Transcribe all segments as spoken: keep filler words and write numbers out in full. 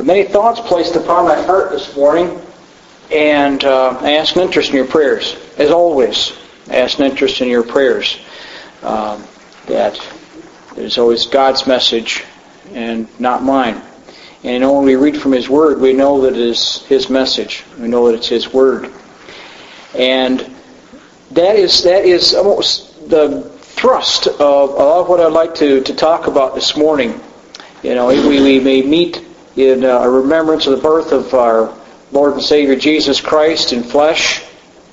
many thoughts placed upon my heart this morning, and uh, I ask an interest in your prayers. As always, I ask an interest in your prayers. Um, that there's always God's message and not mine. And you know, when we read from His Word, we know that it is His message. We know that it's His Word. And that is that is almost the thrust of, of what I'd like to, to talk about this morning. You know, we, we may meet in a remembrance of the birth of our Lord and Savior Jesus Christ in flesh,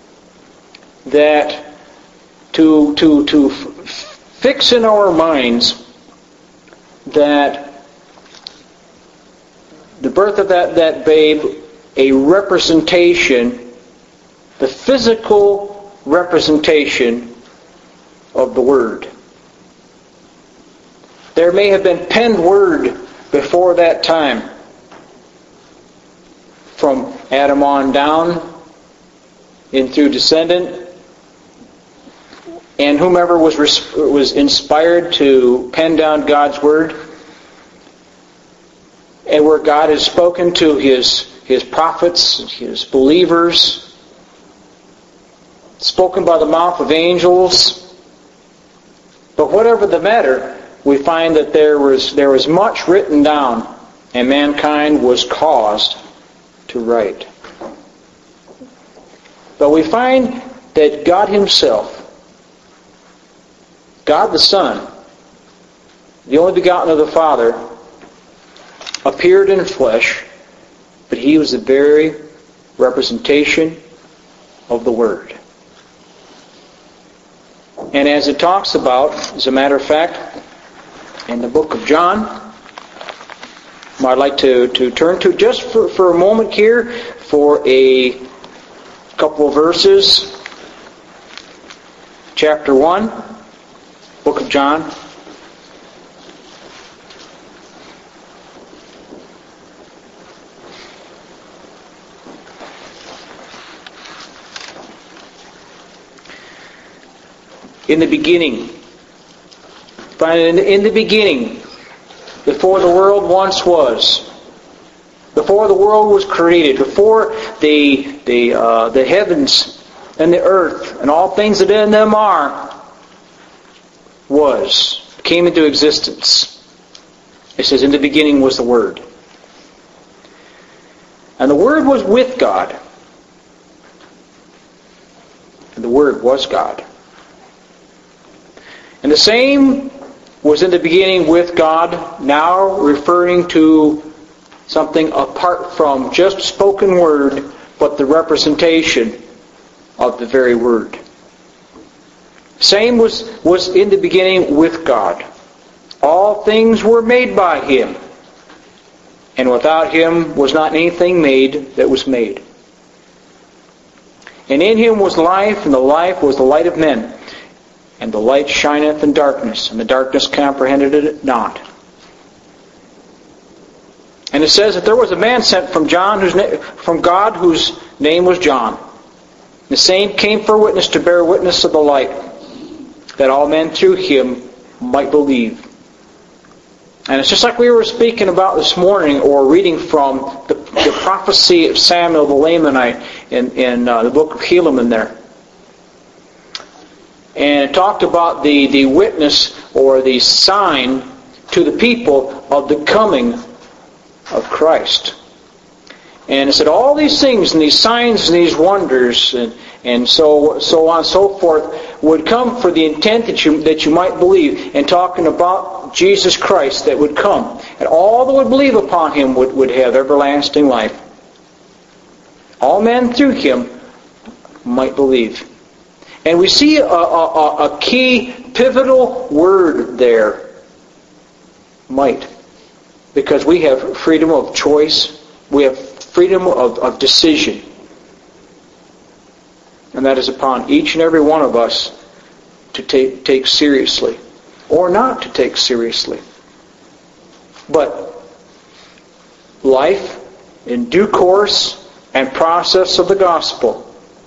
that to to to fix in our minds that the birth of that, that babe, a representation, the physical representation of the Word. There may have been penned Word before that time, from Adam on down, in through descendant, and whomever was was inspired to pen down God's Word, and where God has spoken to His His prophets, His believers, spoken by the mouth of angels. But whatever the matter, we find that there was there was much written down, and mankind was caused to write. But we find that God Himself, God the Son, the only begotten of the Father, appeared in flesh, but He was the very representation of the Word. And as it talks about, as a matter of fact, in the book of John, I'd like to, to turn to just for, for a moment here for a couple of verses. Chapter one, book of John. In the beginning, find it in the, in the beginning, before the world once was, before the world was created, before the the uh, the heavens and the earth and all things that in them are was, came into existence. It says, in the beginning was the Word. And the Word was with God. And the Word was God. And the same was in the beginning with God, now referring to something apart from just spoken word, but the representation of the very Word. Same was, was in the beginning with God. All things were made by Him, and without Him was not anything made that was made. And in Him was life, and the life was the light of men. And the light shineth in darkness, and the darkness comprehended it not. And it says that there was a man sent from John, whose na- from God, whose name was John. The same came for witness to bear witness of the light, that all men through him might believe. And it's just like we were speaking about this morning, or reading from the, the prophecy of Samuel the Lamanite in, in uh, the book of Helaman there. And it talked about the, the witness or the sign to the people of the coming of Christ. And it said all these things and these signs and these wonders and, and so so on and so forth would come for the intent that you that you might believe, and talking about Jesus Christ that would come. And all that would believe upon Him would, would have everlasting life. All men through Him might believe. And we see a, a, a key, pivotal word there. Might. Because we have freedom of choice. We have freedom of, of decision. And that is upon each and every one of us to take, take seriously. Or not to take seriously. But life in due course and process of the gospel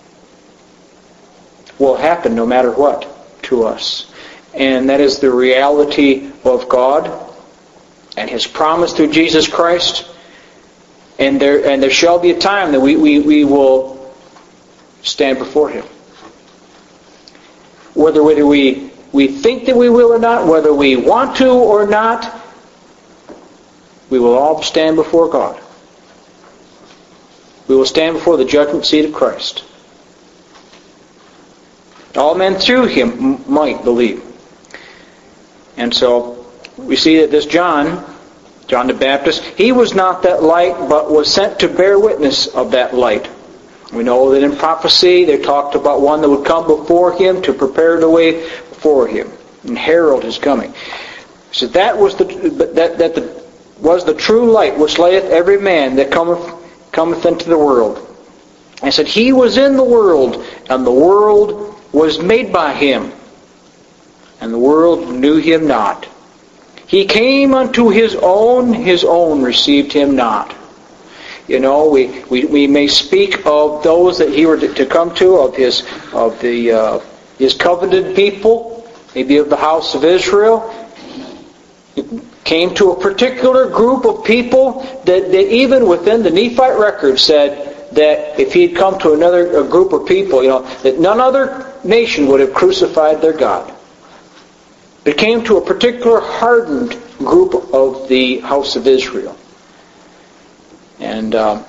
will happen no matter what to us. And that is the reality of God and His promise through Jesus Christ And there and there shall be a time that we, we, we will stand before Him. Whether, whether we, we think that we will or not, whether we want to or not, we will all stand before God. We will stand before the judgment seat of Christ. All men through Him might believe. And so we see that this John, John the Baptist, he was not that light, but was sent to bear witness of that light. We know that in prophecy they talked about one that would come before him to prepare the way before him and herald his coming. So that was the that that the, was the true light which lighteth every man that cometh cometh into the world. And said he was in the world, and the world was made by him, and the world knew him not. He came unto his own, his own received him not. You know, we, we, we may speak of those that he were to, to come to, of his of the uh, his covenanted people, maybe of the house of Israel. It came to a particular group of people that, that even within the Nephite record said that if he had come to another a group of people, you know, that none other nation would have crucified their God. It came to a particular hardened group of the house of Israel. And um,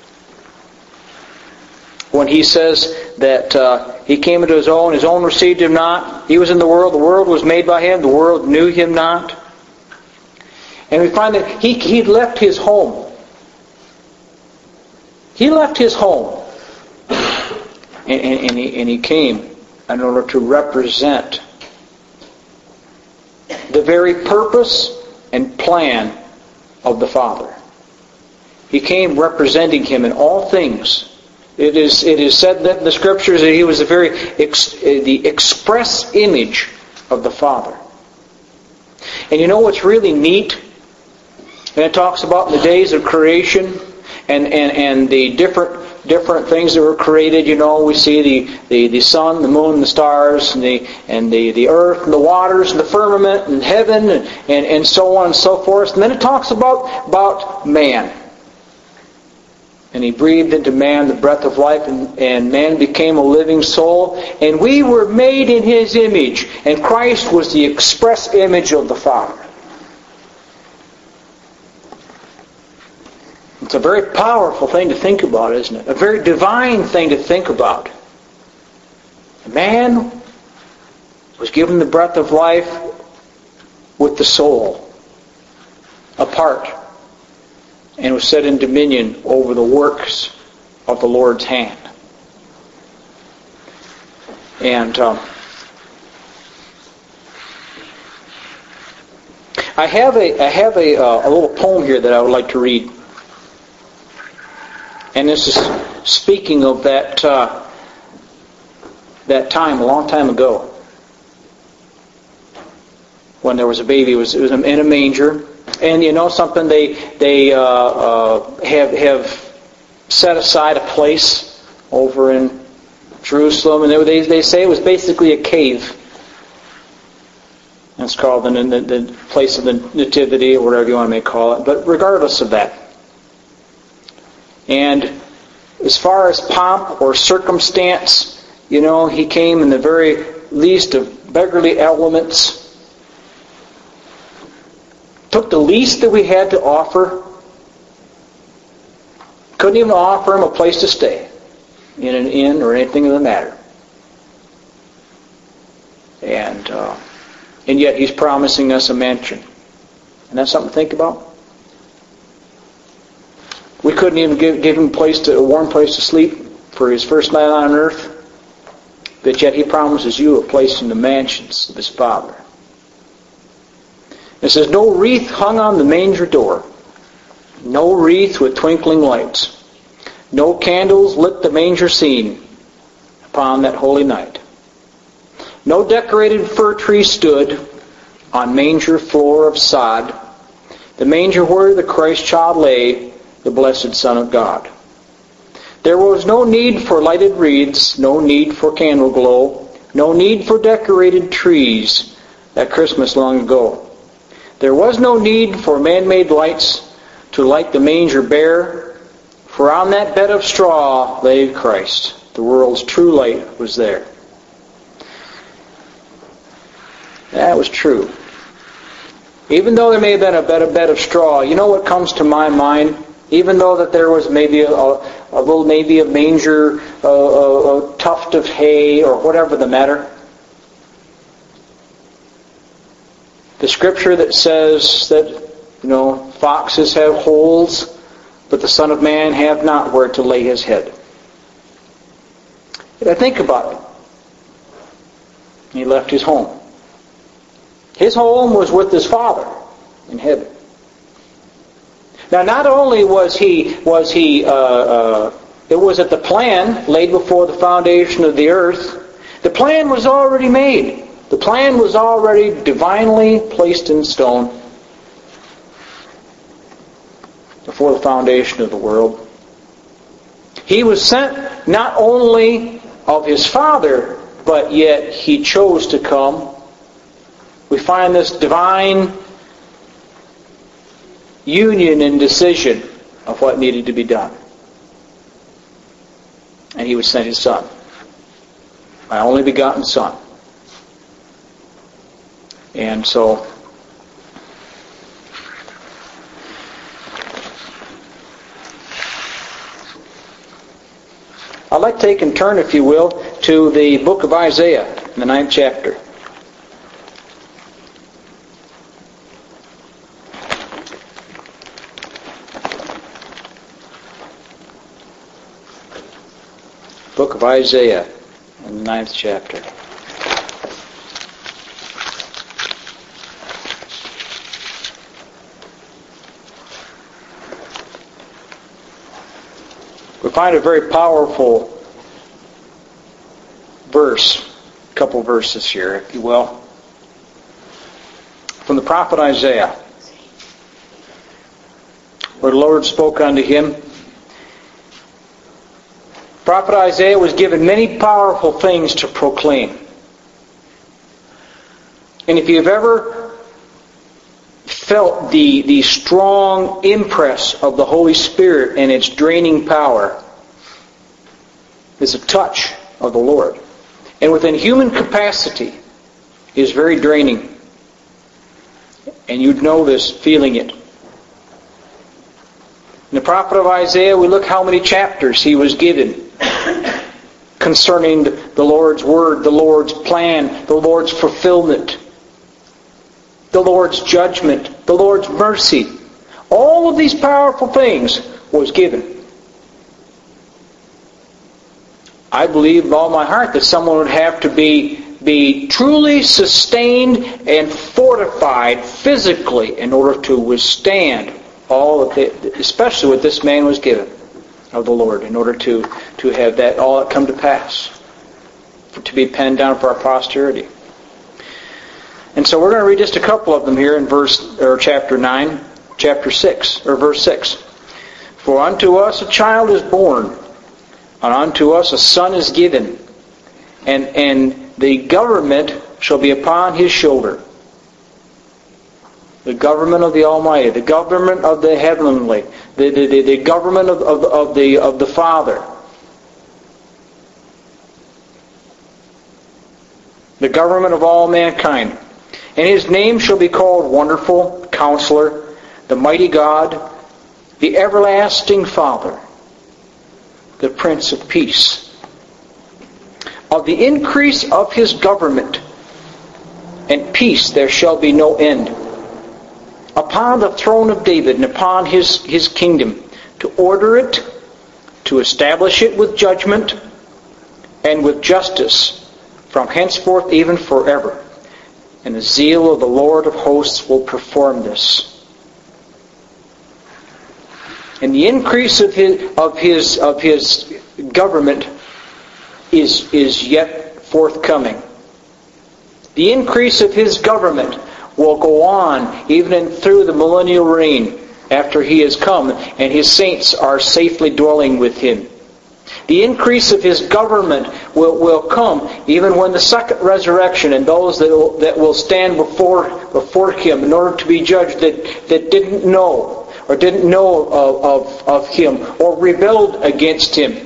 when he says that uh, he came into his own, his own received him not. He was in the world, the world was made by him, the world knew him not. And we find that he he left his home. He left his home. And, and, and, he, and he came in order to represent the very purpose and plan of the Father. He came representing Him in all things. It is it is said that in the Scriptures that He was the very ex, the express image of the Father. And you know what's really neat? And it talks about in the days of creation and, and, and the different different things that were created. You know, we see the, the, the sun, the moon, the stars, and the and the, the earth, and the waters, and the firmament, and heaven, and, and, and so on and so forth. And then it talks about, about man. And He breathed into man the breath of life, and, and man became a living soul. And we were made in His image. And Christ was the express image of the Father. It's a very powerful thing to think about, isn't it? A very divine thing to think about. Man was given the breath of life with the soul apart, and was set in dominion over the works of the Lord's hand. And um, I have a I have a, uh, a little poem here that I would like to read. And this is speaking of that uh, that time, a long time ago, when there was a baby. It was, it was in a manger. And you know something? They they uh, uh, have have set aside a place over in Jerusalem, and they they say it was basically a cave. And it's called the, the the place of the nativity, or whatever you want to call it. But regardless of that. And as far as pomp or circumstance, you know, He came in the very least of beggarly elements, took the least that we had to offer, couldn't even offer Him a place to stay in an inn or anything of the matter. And, uh, and yet He's promising us a mansion. And that's something to think about. We couldn't even give, give Him a place to, a warm place to sleep for His first night on earth. But yet He promises you a place in the mansions of His Father. It says, no wreath hung on the manger door. No wreath with twinkling lights. No candles lit the manger scene upon that holy night. No decorated fir tree stood on manger floor of sod. The manger where the Christ child lay, the blessed Son of God. There was no need for lighted wreaths, no need for candle glow, no need for decorated trees at Christmas long ago. There was no need for man-made lights to light the manger bare. For on that bed of straw lay Christ. The world's true light was there. That was true. Even though there may have been a bed, a bed of straw, you know what comes to my mind? Even though that there was maybe a, a little, maybe a manger, a, a, a tuft of hay, or whatever the matter. The scripture that says that, you know, foxes have holes, but the Son of Man hath not where to lay his head. But I think about it. He left his home. His home was with his Father in heaven. Now, not only was he, was he, uh, uh, it was at the plan laid before the foundation of the earth. The plan was already made. The plan was already divinely placed in stone before the foundation of the world. He was sent not only of his Father, but yet he chose to come. We find this divine union and decision of what needed to be done. And he would send his Son, my only begotten Son. And so, I'd like to take and turn, if you will, to the book of Isaiah, in the ninth chapter. Book of Isaiah, in the ninth chapter. We find a very powerful verse, a couple verses here, if you will, from the prophet Isaiah, where the Lord spoke unto him. Prophet Isaiah was given many powerful things to proclaim. And if you've ever felt the, the strong impress of the Holy Spirit and its draining power, is a touch of the Lord. And within human capacity is very draining. And you'd know this feeling it. In the prophet of Isaiah, we look how many chapters he was given concerning the Lord's Word, the Lord's plan, the Lord's fulfillment, the Lord's judgment, the Lord's mercy. All of these powerful things was given. I believe with all my heart that someone would have to be, be truly sustained and fortified physically in order to withstand all of it, especially what this man was given of the Lord, in order to, to have that all come to pass, for, to be penned down for our posterity. And so we're going to read just a couple of them here in verse or chapter nine, chapter six, or verse six. For unto us a child is born, and unto us a son is given, and and the government shall be upon his shoulder. The government of the Almighty, the government of the heavenly, the, the, the, the government of, of, of the of the Father. The government of all mankind. And his name shall be called Wonderful, Counselor, the Mighty God, the Everlasting Father, the Prince of Peace. Of the increase of his government and peace there shall be no end, upon the throne of David and upon his, his kingdom, to order it, to establish it with judgment and with justice from henceforth even forever. And the zeal of the Lord of hosts will perform this. And the increase of his of his of his government is is yet forthcoming. The increase of his government will go on even in, through the millennial reign after he has come and his saints are safely dwelling with him. The increase of his government will, will come even when the second resurrection and those that will, that will stand before, before him in order to be judged that, that didn't know or didn't know of, of, of Him, or rebelled against Him.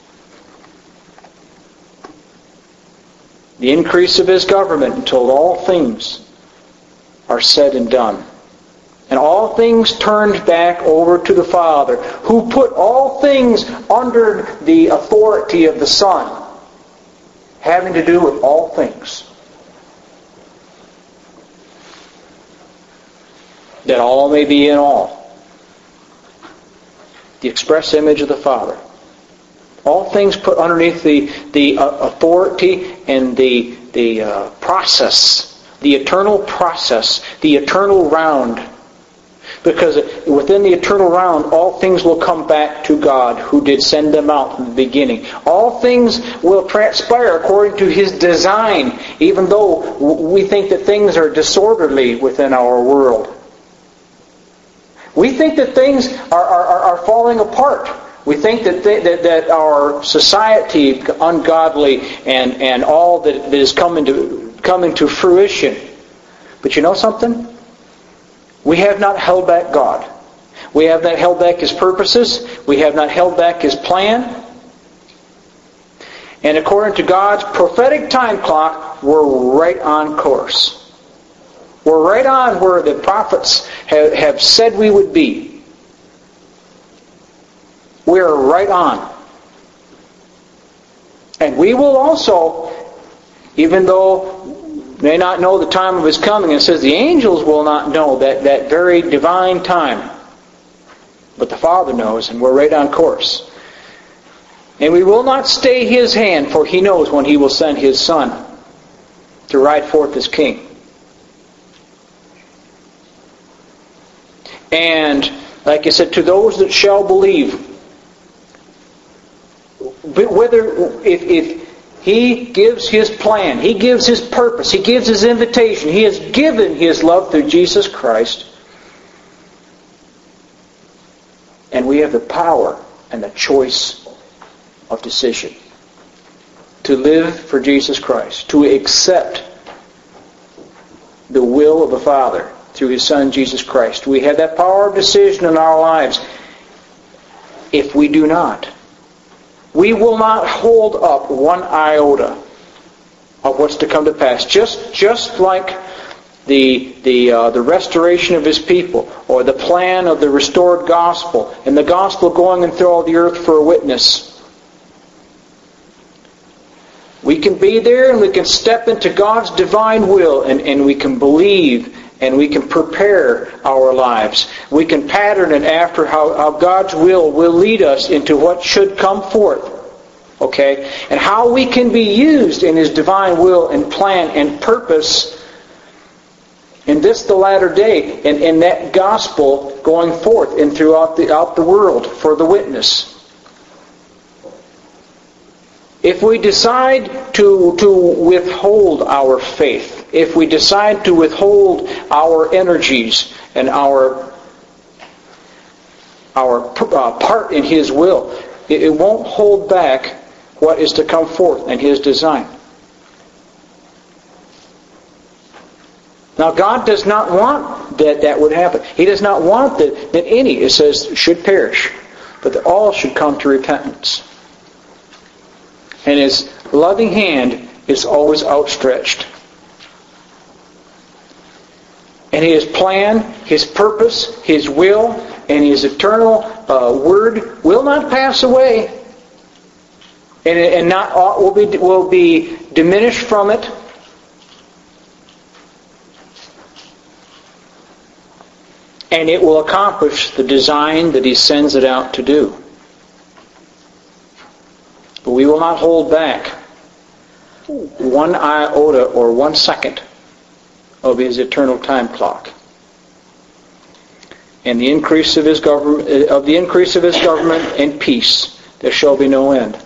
The increase of His government until all things are said and done. And all things turned back over to the Father, who put all things under the authority of the Son, having to do with all things. That all may be in all. The express image of the Father. All things put underneath the, the uh, authority and the, the uh, process, the eternal process, the eternal round. Because within the eternal round, all things will come back to God, who did send them out from the beginning. All things will transpire according to His design, even though we think that things are disorderly within our world. We think that things are, are, are falling apart. We think that, they, that that our society, ungodly, and, and all that is coming to coming to fruition. But you know something? We have not held back God. We have not held back His purposes. We have not held back His plan. And according to God's prophetic time clock, we're right on course. We're right on where the prophets have, have said we would be. We're right on. And we will also, even though may not know the time of His coming, it says the angels will not know that, that very divine time. But the Father knows, and we're right on course. And we will not stay His hand, for He knows when He will send His Son to ride forth as King. And, like I said, to those that shall believe, whether if, if He gives His plan, He gives His purpose, He gives His invitation, He has given His love through Jesus Christ, and we have the power and the choice of decision to live for Jesus Christ, to accept the will of the Father through His Son Jesus Christ. We have that power of decision in our lives. If we do not, we will not hold up one iota of what's to come to pass. Just, just like the the uh, the restoration of His people, or the plan of the restored gospel, and the gospel going into all the earth for a witness. We can be there, and we can step into God's divine will, and, and we can believe, and we can prepare our lives. We can pattern it after how, how God's will will lead us into what should come forth. Okay? And how we can be used in His divine will and plan and purpose in this, the latter day, and in that gospel going forth and throughout the, out the world for the witness. If we decide to, to withhold our faith, if we decide to withhold our energies and our, our uh, part in His will, it, it won't hold back what is to come forth in His design. Now, God does not want that that would happen. He does not want that, that any, it says, should perish, but that all should come to repentance. And His loving hand is always outstretched. And His plan, His purpose, His will, and His eternal uh, word will not pass away, and, and not will be will be diminished from it. And it will accomplish the design that He sends it out to do. But we will not hold back one iota or one second of His eternal time clock. And the increase of His government, of the increase of His government and peace, there shall be no end.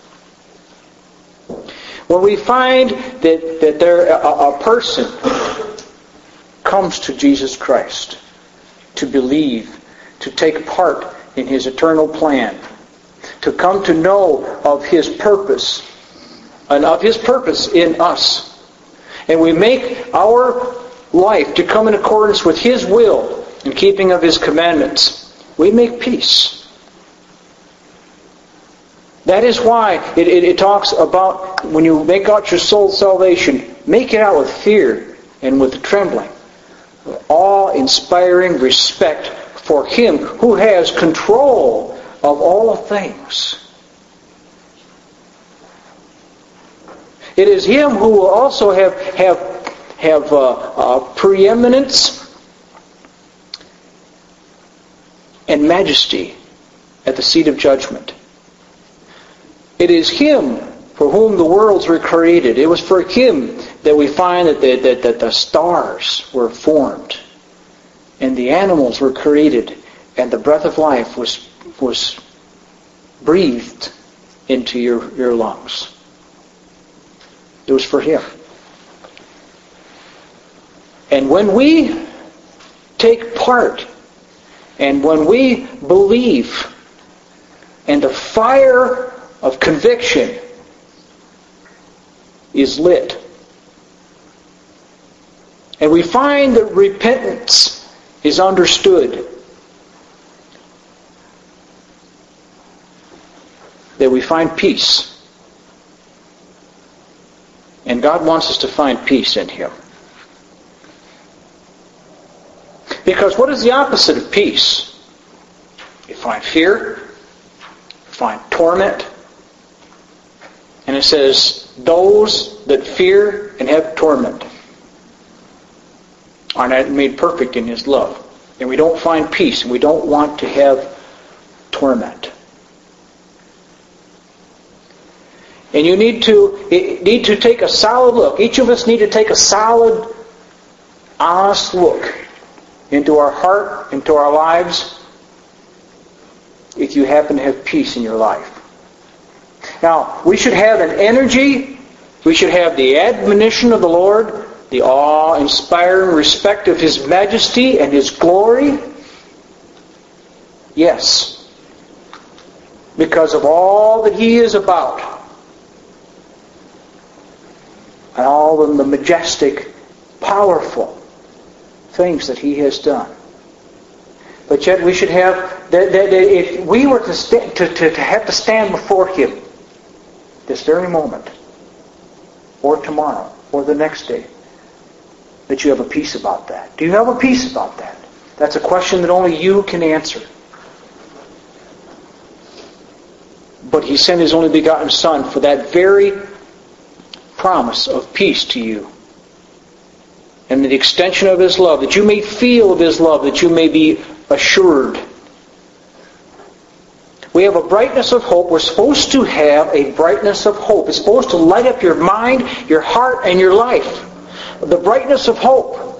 When we find that that there a, a person comes to Jesus Christ, to believe, to take part in His eternal plan, to come to know of His purpose, and of His purpose in us, and we make our life to come in accordance with His will, in keeping of His commandments, we make peace. That is why it, it, it talks about when you make out your soul's salvation, make it out with fear and with trembling. Awe-inspiring respect for Him who has control of all things. It is Him who will also have have have uh, uh, preeminence and majesty at the seat of judgment. It is Him for whom the worlds were created. It was for Him that we find that the, that, that the stars were formed, and the animals were created, and the breath of life was was breathed into your, your lungs. It was for Him. And when we take part, and when we believe, and the fire of conviction is lit, and we find that repentance is understood, that we find peace. And God wants us to find peace in Him. Because what is the opposite of peace? You find fear, you find torment. And it says, those that fear and have torment are not made perfect in His love. And we don't find peace, and we don't want to have torment. And you need to need to take a solid look. Each of us need to take a solid, honest look into our heart, into our lives, if you happen to have peace in your life. Now, we should have an energy, we should have the admonition of the Lord, the awe-inspiring respect of His majesty and His glory. Yes. Because of all that He is about. And all of the majestic, powerful things that He has done. But yet we should have, that, that, that if we were to, st- to, to, to have to stand before Him this very moment, or tomorrow, or the next day, that you have a peace about that. Do you have a peace about that? That's a question that only you can answer. But He sent His only begotten Son for that very promise of peace to you. And the extension of His love, that you may feel of His love, that you may be assured. We have a brightness of hope. We're supposed to have a brightness of hope. It's supposed to light up your mind, your heart, and your life. The brightness of hope.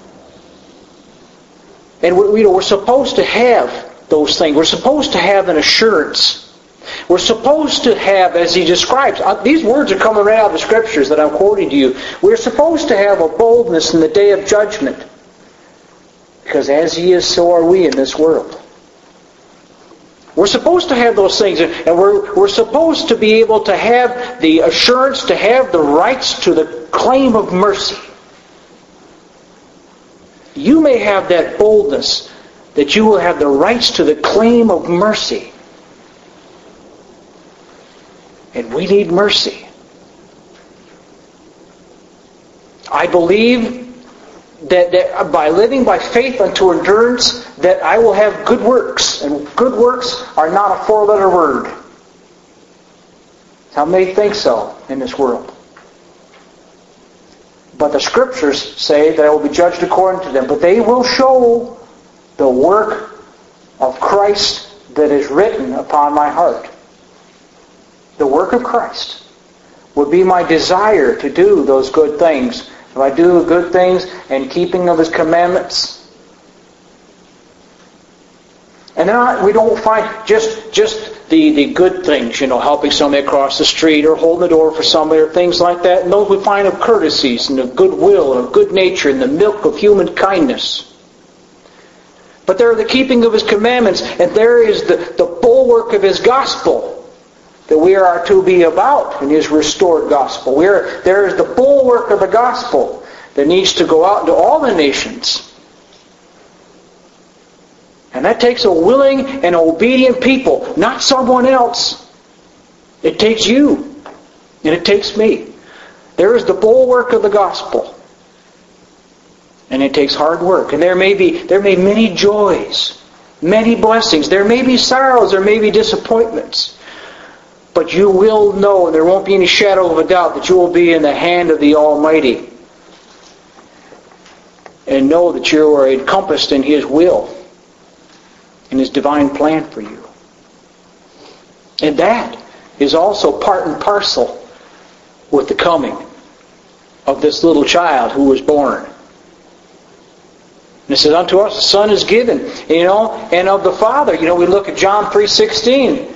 And we, you know, we're supposed to have those things. We're supposed to have an assurance. We're supposed to have, as He describes, uh, these words are coming right out of the Scriptures that I'm quoting to you. We're supposed to have a boldness in the day of judgment. Because as He is, so are we in this world. We're supposed to have those things, and we're, we're supposed to be able to have the assurance, to have the rights to the claim of mercy. You may have that boldness that you will have the rights to the claim of mercy. And we need mercy. I believe that, that by living by faith unto endurance, that I will have good works. And good works are not a four-letter word. Some may think so in this world. But the Scriptures say that I will be judged according to them. But they will show the work of Christ that is written upon my heart. The work of Christ would be my desire to do those good things. If I do good things in keeping of His commandments. And then we don't find just just the, the good things, you know, helping somebody across the street or holding the door for somebody or things like that. And those we find of courtesies and of goodwill and of good nature and the milk of human kindness. But there are the keeping of His commandments, and there is the, the bulwark of His gospel that we are to be about in His restored gospel. We are, there is the bulwark of the gospel that needs to go out into all the nations. And that takes a willing and obedient people, not someone else. It takes you. And it takes me. There is the bulwark of the gospel. And it takes hard work. And there may be there may be many joys, many blessings. There may be sorrows, there may be disappointments. But you will know, and there won't be any shadow of a doubt, that you will be in the hand of the Almighty. And know that you are encompassed in His will, in His divine plan for you. And that is also part and parcel with the coming of this little child who was born. And it says, unto us a son is given, you know, and of the Father. You know, we look at John three sixteen. It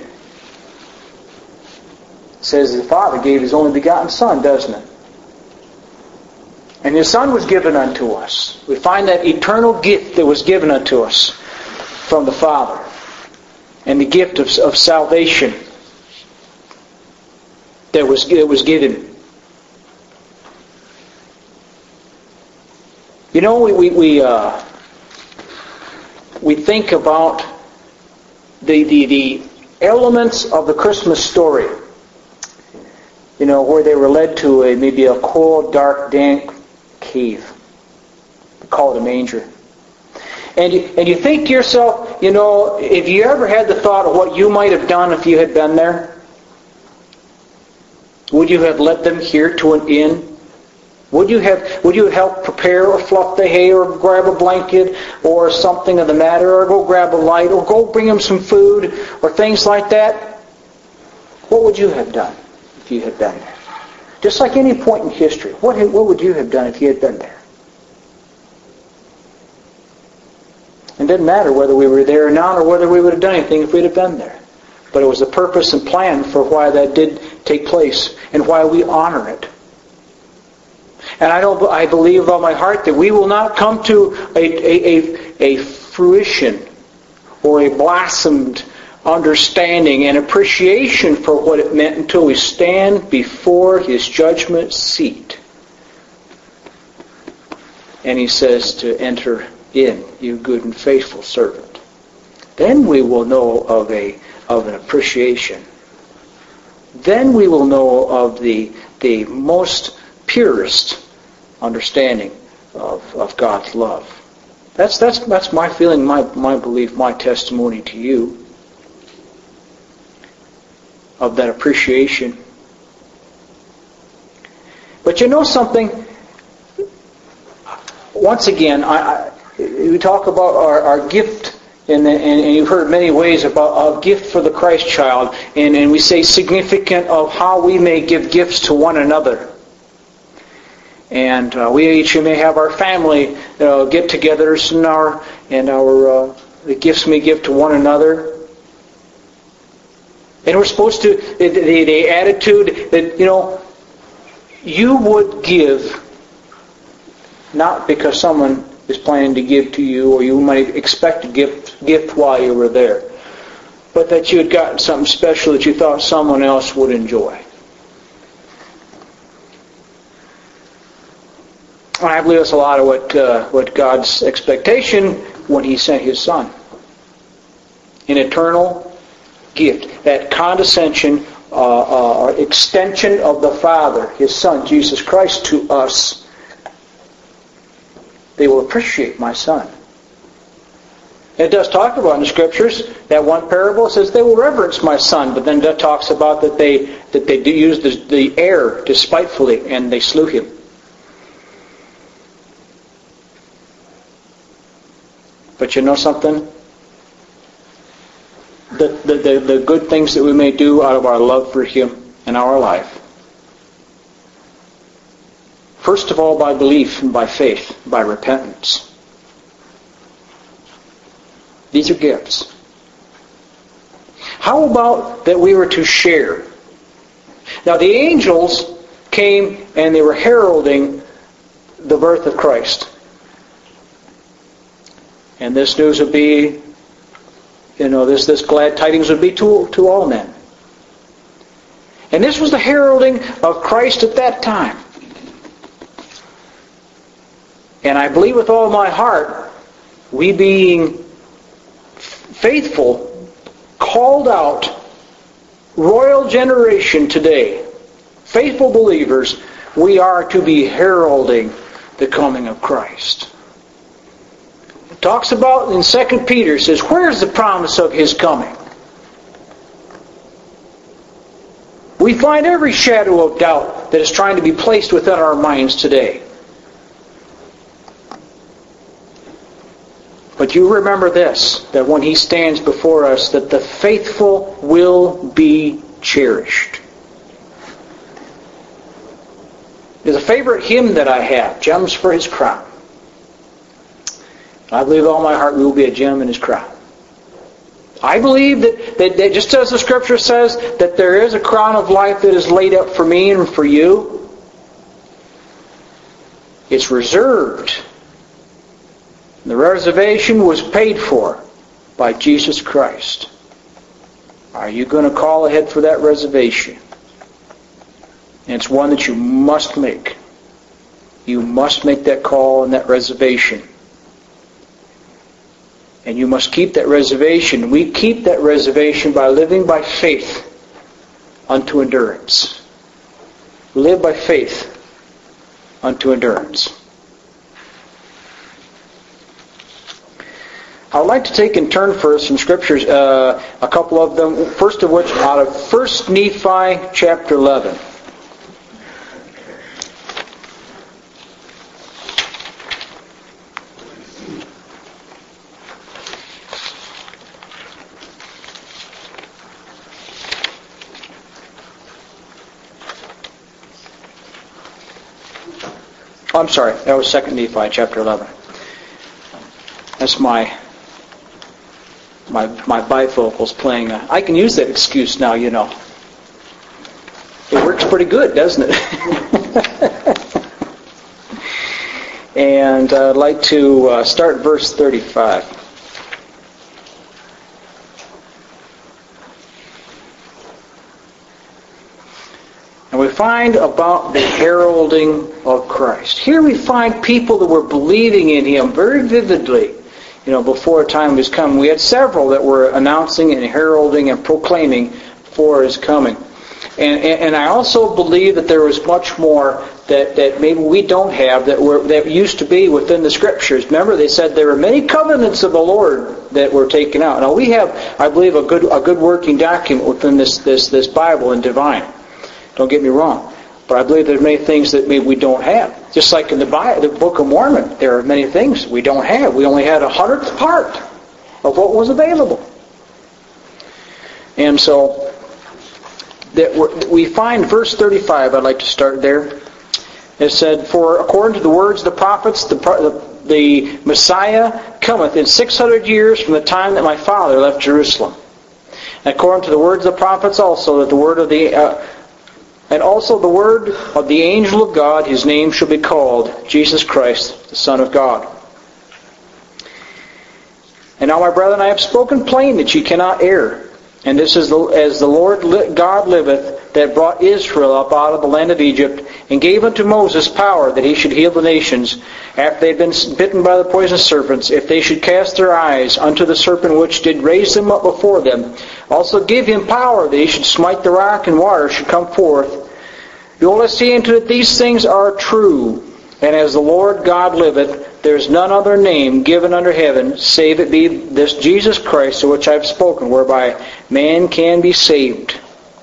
says the Father gave His only begotten Son, doesn't it? And His Son was given unto us. We find that eternal gift that was given unto us from the Father. And the gift of, of salvation that was, that was given. You know, we we we, uh, we think about the, the the elements of the Christmas story. You know, where they were led to a maybe a cold, dark, dank cave. We call it a manger. And you, and you think to yourself, you know, if you ever had the thought of what you might have done if you had been there, would you have led them here to an inn? Would you have would you help prepare or fluff the hay or grab a blanket or something of the matter, or go grab a light or go bring them some food or things like that? What would you have done if you had been there? Just like any point in history, what what would you have done if you had been there? It didn't matter whether we were there or not, or whether we would have done anything if we'd have been there. But it was the purpose and plan for why that did take place and why we honor it. And I don't. I believe with all my heart that we will not come to a, a, a, a fruition or a blossomed understanding and appreciation for what it meant until we stand before His judgment seat. And He says to enter in, you good and faithful servant. Then we will know of a of an appreciation. Then we will know of the the most purest understanding of, of God's love. That's that's that's my feeling, my my belief, my testimony to you of that appreciation. But you know something? Once again, I, I we talk about our, our gift, and, and, and you've heard many ways about a gift for the Christ child, and, and we say significant of how we may give gifts to one another. And uh, we each may have our family uh, get-togethers and our and our uh, the gifts we give to one another. And we're supposed to the, the, the attitude that you know you would give not because someone is planning to give to you, or you might expect a gift gift while you were there, but that you had gotten something special that you thought someone else would enjoy. I believe that's a lot of what uh, what God's expectation when He sent His Son. An eternal gift. That condescension, uh, uh, extension of the Father, His Son, Jesus Christ, to us. They will appreciate my Son. It does talk about in the Scriptures, that one parable says they will reverence my Son, but then it talks about that they that they do use the, the heir despitefully and they slew him. But you know something? The, the, the, the good things that we may do out of our love for Him in our life. First of all, by belief and by faith, by repentance. These are gifts. How about that we were to share? Now the angels came and they were heralding the birth of Christ. And this news would be, you know, this, this glad tidings would be to, to all men. And this was the heralding of Christ at that time. And I believe with all my heart, we being faithful, called out, royal generation today, faithful believers, we are to be heralding the coming of Christ. It talks about in Second Peter, says, where's the promise of His coming? We find every shadow of doubt that is trying to be placed within our minds today. But you remember this, that when He stands before us, that the faithful will be cherished. There's a favorite hymn that I have, Gems for His Crown. I believe with all my heart we will be a gem in His crown. I believe that, that, that just as the Scripture says, that there is a crown of life that is laid up for me and for you, it's reserved. The reservation was paid for by Jesus Christ. Are you going to call ahead for that reservation? And it's one that you must make. You must make that call and that reservation. And you must keep that reservation. We keep that reservation by living by faith unto endurance. We live by faith unto endurance. I would like to take in turn first some scriptures, uh, a couple of them, first of which out of First Nephi chapter eleven. Oh, I'm sorry, that was Second Nephi chapter eleven. That's my my my bifocals playing. A, I can use that excuse now, you know. It works pretty good, doesn't it? And I'd like to uh, start verse thirty-five. And we find about the heralding of Christ. Here we find people that were believing in Him very vividly. You know, before time was come. We had several that were announcing and heralding and proclaiming for His coming. And, and, and I also believe that there was much more that, that maybe we don't have that were that used to be within the Scriptures. Remember, they said there were many covenants of the Lord that were taken out. Now we have, I believe, a good a good working document within this this this Bible and divine. Don't get me wrong. But I believe there's many things that maybe we don't have. Just like in the Bible, the Book of Mormon, there are many things we don't have. We only had a hundredth part of what was available. And so that we find verse thirty-five, I'd like to start there. It said, for according to the words of the prophets, the, the, the Messiah cometh in six hundred years from the time that my father left Jerusalem. And according to the words of the prophets also, that the word of the... Uh, And also the word of the angel of God, His name shall be called Jesus Christ, the Son of God. And now, my brethren, I have spoken plain that ye cannot err. And this is the, as the Lord God liveth, that brought Israel up out of the land of Egypt, and gave unto Moses power that he should heal the nations, after they had been bitten by the poisonous serpents, if they should cast their eyes unto the serpent which did raise them up before them. Also give him power that he should smite the rock, and water should come forth. Behold, I see unto it these things are true. And as the Lord God liveth, there is none other name given under heaven, save it be this Jesus Christ, of which I have spoken, whereby man can be saved.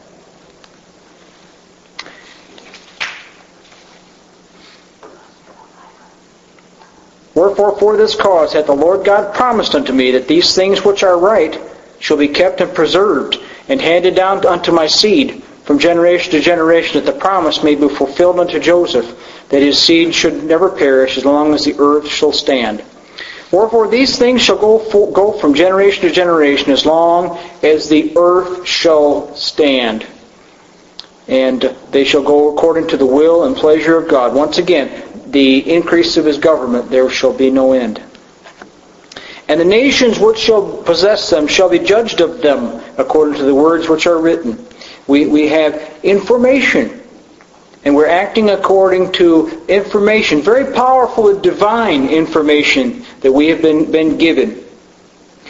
Wherefore, for this cause hath the Lord God promised unto me, that these things which are right shall be kept and preserved, and handed down unto my seed, from generation to generation, that the promise may be fulfilled unto Joseph, that his seed should never perish, as long as the earth shall stand. Wherefore these things shall go, for, go from generation to generation, as long as the earth shall stand. And they shall go according to the will and pleasure of God. Once again, the increase of His government, there shall be no end. And the nations which shall possess them shall be judged of them, according to the words which are written. We we have information, and we're acting according to information, very powerful and divine information that we have been, been given.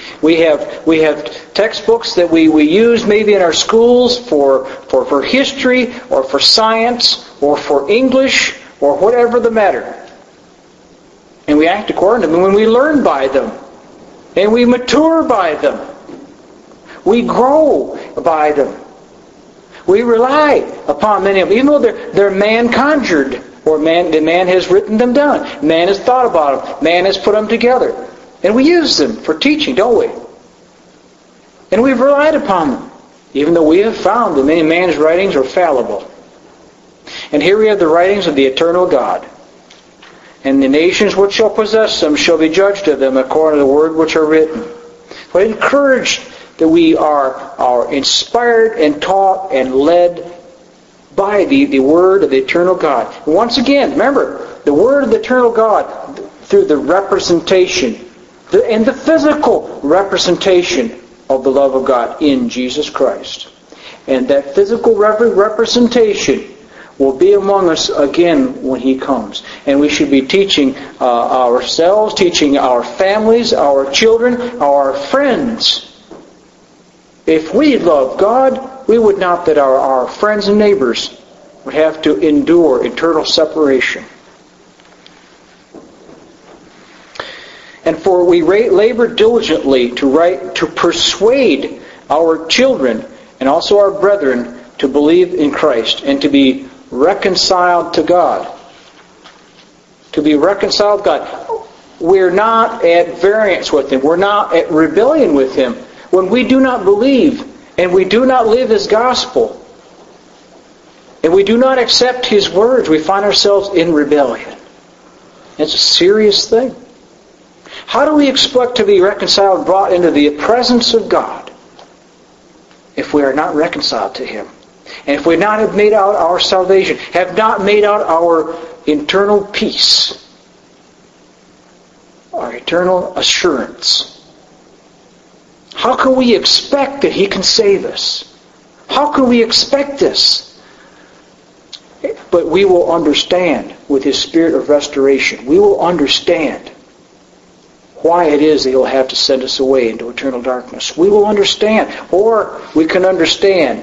We have we have textbooks that we, we use maybe in our schools for, for, for history or for science or for English or whatever the matter. And we act according to them. And when we learn by them, and we mature by them, we grow by them. We rely upon many of them, even though they're, they're man-conjured, or man, the man has written them down. Man has thought about them. Man has put them together. And we use them for teaching, don't we? And we've relied upon them, even though we have found that many man's writings are fallible. And here we have the writings of the eternal God. And the nations which shall possess them shall be judged of them according to the word which are written. But encouraged that we are, are inspired and taught and led by the, the word of the eternal God. And once again, remember, the word of the eternal God through the representation the, and the physical representation of the love of God in Jesus Christ. And that physical rep- representation will be among us again when He comes. And we should be teaching uh, ourselves, teaching our families, our children, our friends. If we love God, we would not that our, our friends and neighbors would have to endure eternal separation. And for we labor diligently to write, to persuade our children and also our brethren to believe in Christ and to be reconciled to God. To be reconciled to God. We're not at variance with Him. We're not at rebellion with Him. When we do not believe and we do not live His gospel and we do not accept His words, we find ourselves in rebellion. It's a serious thing. How do we expect to be reconciled, brought into the presence of God, if we are not reconciled to Him? And if we not have made out our salvation, have not made out our internal peace, our eternal assurance, how can we expect that He can save us? How can we expect this? But we will understand with His Spirit of restoration. We will understand why it is that He'll have to send us away into eternal darkness. We will understand. Or we can understand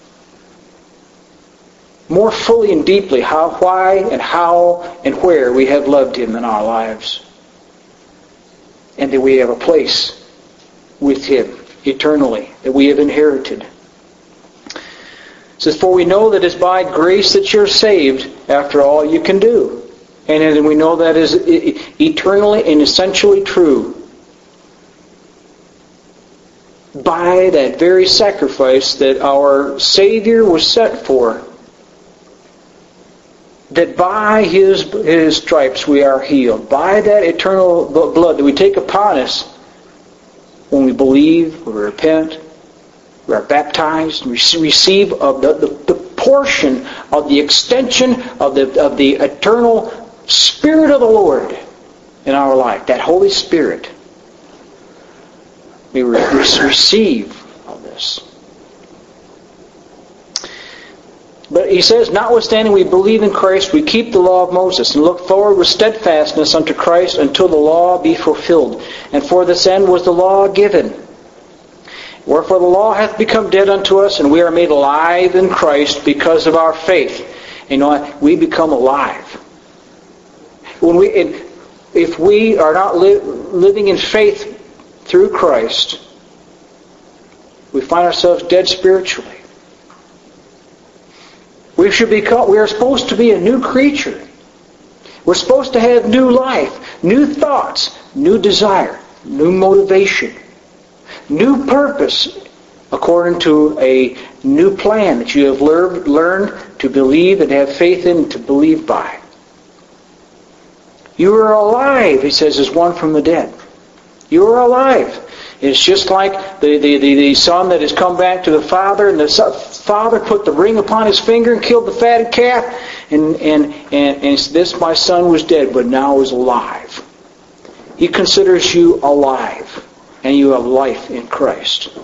more fully and deeply how, why and how and where we have loved Him in our lives. And that we have a place with Him eternally, that we have inherited. It says, for we know that it's by grace that you're saved, after all you can do. And then we know that is eternally and essentially true. By that very sacrifice that our Savior was set for. That by His, His stripes we are healed. By that eternal blood that we take upon us when we believe, we repent, we are baptized, and we receive of the, the, the portion of the extension of the, of the eternal Spirit of the Lord in our life. That Holy Spirit. We re- receive of this. But he says, notwithstanding we believe in Christ, we keep the law of Moses, and look forward with steadfastness unto Christ until the law be fulfilled. And for this end was the law given. Wherefore the law hath become dead unto us, and we are made alive in Christ because of our faith. And you know what? We become alive. When we, if we are not li- living in faith through Christ, we find ourselves dead spiritually. We should become, we are supposed to be a new creature. We're supposed to have new life, new thoughts, new desire, new motivation, new purpose, according to a new plan that you have learned, learned to believe and have faith in, to believe by. You are alive, he says, as one from the dead. You are alive. It's just like the, the, the, the son that has come back to the father, and the father put the ring upon his finger and killed the fatted calf, and, and, and, and this my son was dead, but now is alive. He considers you alive, and you have life in Christ.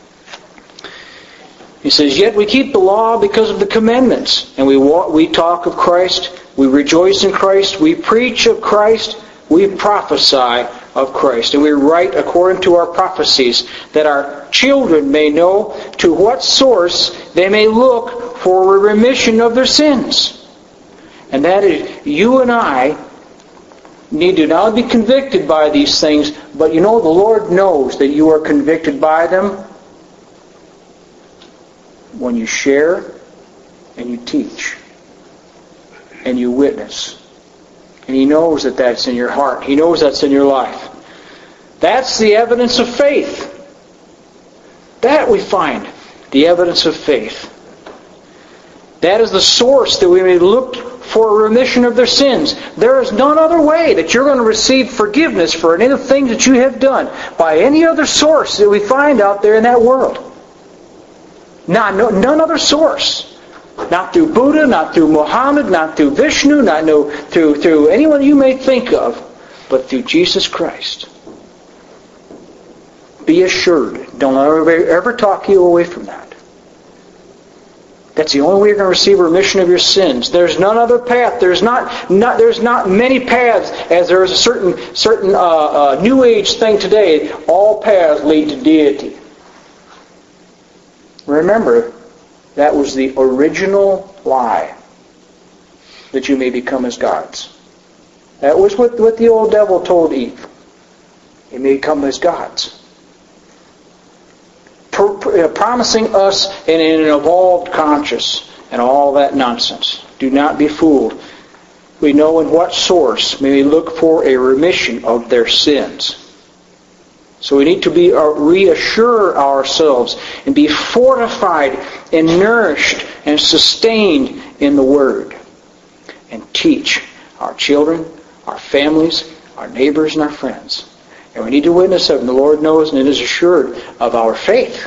He says, yet we keep the law because of the commandments, and we walk, we talk of Christ, we rejoice in Christ, we preach of Christ, we prophesy of Christ. And we write according to our prophecies, that our children may know to what source they may look for a remission of their sins. And that is, you and I need to not be convicted by these things, but you know the Lord knows that you are convicted by them when you share and you teach and you witness. And He knows that that's in your heart. He knows that's in your life. That's the evidence of faith. That we find, the evidence of faith. That is the source that we may look for a remission of their sins. There is none other way that you're going to receive forgiveness for any of the things that you have done by any other source that we find out there in that world. Not, no, none other source. Not through Buddha, not through Muhammad, not through Vishnu, not no, through, through anyone you may think of, but through Jesus Christ. Be assured. Don't let anybody ever talk you away from that. That's the only way you're going to receive a remission of your sins. There's none other path. There's not, not there's not many paths, as there is a certain certain uh, uh, New Age thing today. All paths lead to deity. Remember, that was the original lie, that you may become as gods. That was what, what the old devil told Eve. You may become as gods. Pro, pro, promising us an, an evolved conscience and all that nonsense. Do not be fooled. We know in what source may we look for a remission of their sins. So we need to be uh, reassure ourselves and be fortified and nourished and sustained in the Word. And teach our children, our families, our neighbors, and our friends. And we need to witness of them. The Lord knows and it is assured of our faith.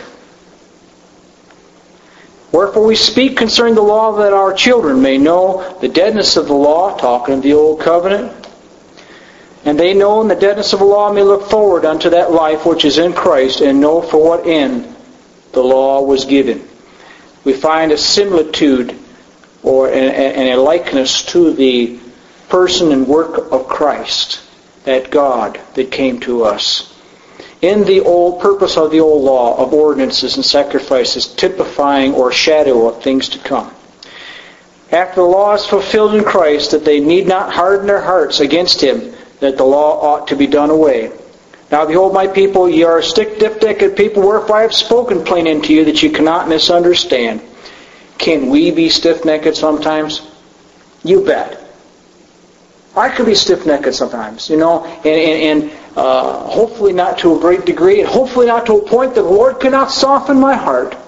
Wherefore we speak concerning the law, that our children may know the deadness of the law, talking of the old covenant. And they know in the deadness of the law may look forward unto that life which is in Christ, and know for what end the law was given. We find a similitude or and a likeness to the person and work of Christ, that God that came to us. In the old purpose of the old law of ordinances and sacrifices, typifying or shadow of things to come. After the law is fulfilled in Christ, that they need not harden their hearts against Him, that the law ought to be done away. Now behold, my people, ye are stiff-necked people, wherefore I have spoken plain unto you, that you cannot misunderstand. Can we be stiff-necked sometimes? You bet. I could be stiff-necked sometimes, you know, and, and, and uh, hopefully not to a great degree, and hopefully not to a point that the Lord cannot soften my heart.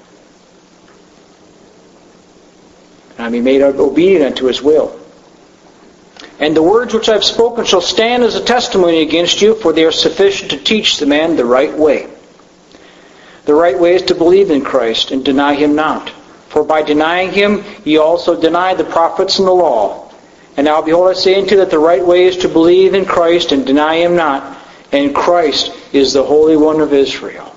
And I be made obedient unto His will. And the words which I have spoken shall stand as a testimony against you, for they are sufficient to teach the man the right way. The right way is to believe in Christ and deny Him not. For by denying Him, ye also deny the prophets and the law. And now behold, I say unto you that the right way is to believe in Christ and deny Him not. And Christ is the Holy One of Israel.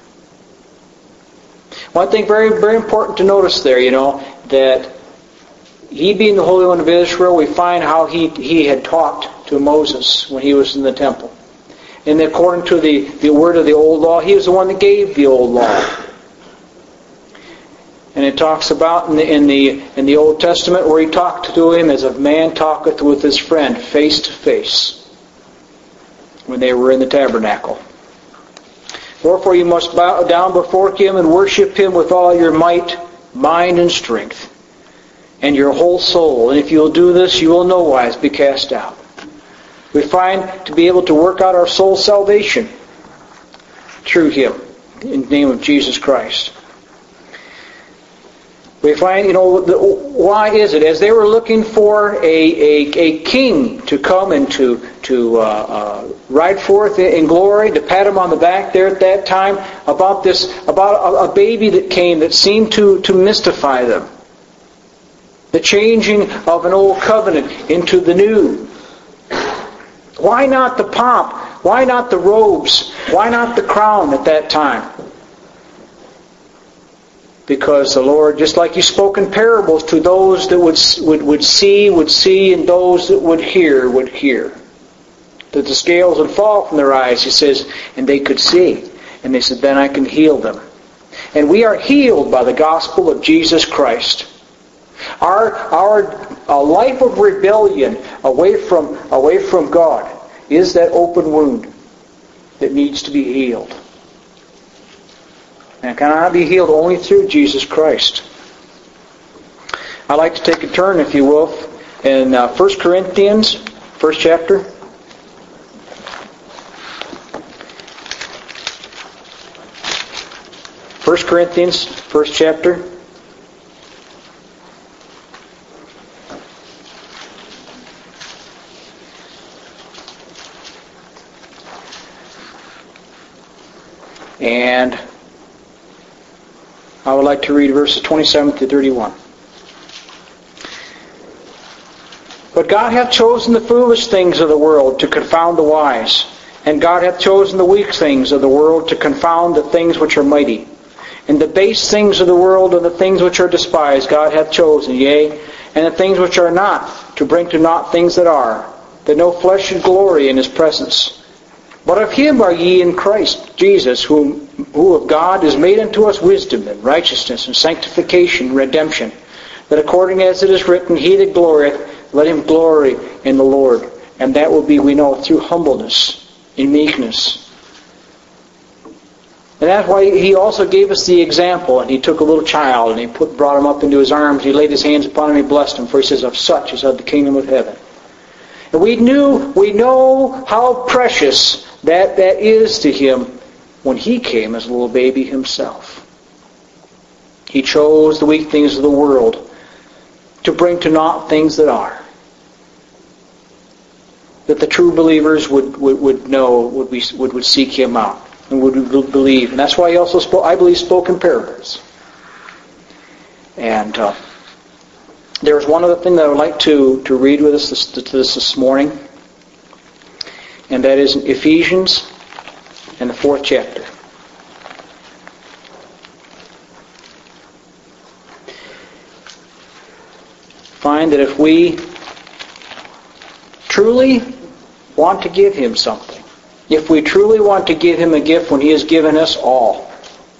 One thing very, very important to notice there, you know, that He being the Holy One of Israel, we find how he, he had talked to Moses when he was in the temple. And according to the, the word of the old law, He was the one that gave the old law. And it talks about in the, in the, in the Old Testament where He talked to him as a man talketh with his friend face to face when they were in the tabernacle. Wherefore you must bow down before Him and worship Him with all your might, mind, and strength, and your whole soul. And if you'll do this, you will no wise be cast out. We find to be able to work out our soul salvation through Him, in the name of Jesus Christ. We find, you know, the, why is it? As they were looking for a, a, a king to come and to, to uh, uh, ride forth in glory, to pat him on the back there at that time, about this, about a, a baby that came that seemed to, to mystify them. The changing of an old covenant into the new. Why not the pomp? Why not the robes? Why not the crown at that time? Because the Lord, just like He spoke in parables to those that would, would, would see, would see, and those that would hear, would hear. The that the scales would fall from their eyes. He says, and they could see. And they said, then I can heal them. And we are healed by the gospel of Jesus Christ. Our our a life of rebellion away from away from God is that open wound that needs to be healed. And it cannot be healed only through Jesus Christ. I'd like to take a turn, if you will, in uh, First Corinthians, first chapter. First Corinthians, first chapter. And I would like to read verses twenty-seven to thirty-one. But God hath chosen the foolish things of the world to confound the wise, and God hath chosen the weak things of the world to confound the things which are mighty. And the base things of the world and the things which are despised God hath chosen, yea, and the things which are not, to bring to naught things that are, that no flesh should glory in His presence. But of Him are ye in Christ Jesus, whom, who of God is made unto us wisdom and righteousness and sanctification and redemption, that according as it is written, He that glorieth, let him glory in the Lord. And that will be, we know, through humbleness, in meekness. And that's why He also gave us the example. And He took a little child and He put, brought him up into His arms. He laid His hands upon him and He blessed him. For He says, of such is of the kingdom of heaven. And we knew, we know how precious that that is to Him when He came as a little baby Himself. He chose the weak things of the world to bring to naught things that are. That the true believers would, would, would know, would, be, would, would seek Him out and would believe. And that's why He also spoke, I believe, spoke in parables. And uh, there's one other thing that I would like to, to read with us this, to this this morning. And that is in Ephesians in the fourth chapter. Find that if we truly want to give Him something, if we truly want to give Him a gift when He has given us all,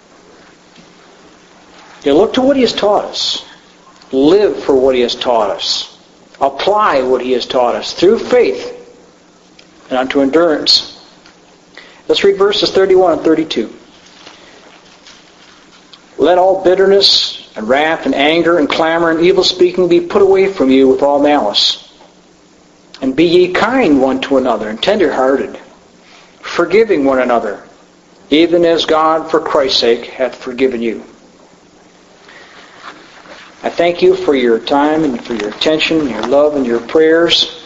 you look to what He has taught us. Live for what He has taught us. Apply what He has taught us through faith and unto endurance. Let's read verses thirty-one and thirty-two. Let all bitterness and wrath and anger and clamor and evil speaking be put away from you with all malice. And be ye kind one to another and tender-hearted, forgiving one another, even as God for Christ's sake hath forgiven you. I thank you for your time and for your attention, your love and your prayers.